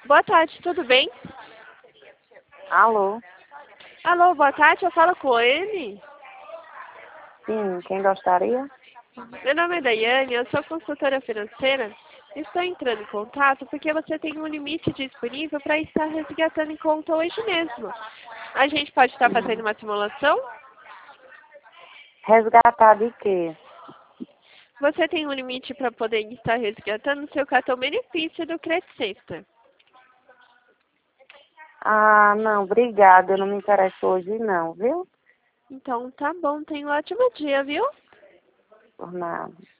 Boa tarde, tudo bem? Alô? Alô, boa tarde, eu falo com ele. Sim, quem gostaria? Meu nome é Daiane, eu sou consultora financeira. Estou entrando em contato porque você tem um limite disponível para estar resgatando em conta hoje mesmo. A gente pode estar fazendo uma simulação? Resgatar de quê? Você tem um limite para poder estar resgatando o seu cartão benefício do Credit Sexta. Ah, não, obrigada. Eu não me interesso hoje não, viu? Então tá bom, tenha um ótimo dia, viu? Por nada.